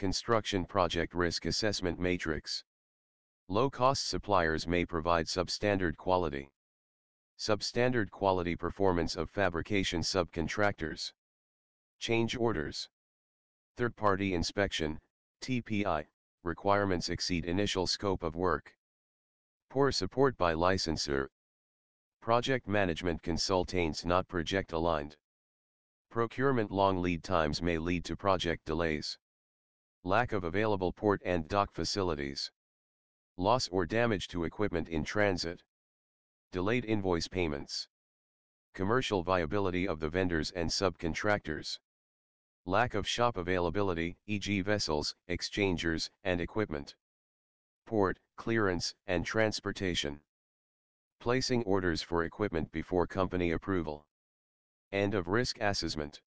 Construction Project Risk Assessment Matrix. Low-cost suppliers may provide substandard quality. Substandard quality performance of fabrication subcontractors. Change orders. Third-party inspection, TPI, requirements exceed initial scope of work. Poor support by licensor. Project management consultants not project aligned. Procurement long lead times may lead to project delays. Lack of available port and dock facilities. Loss or damage to equipment in transit. Delayed invoice payments. Commercial viability of the vendors and subcontractors. Lack of shop availability, e.g. vessels, exchangers, and equipment. Port, clearance, and transportation. Placing orders for equipment before company approval. End of risk assessment.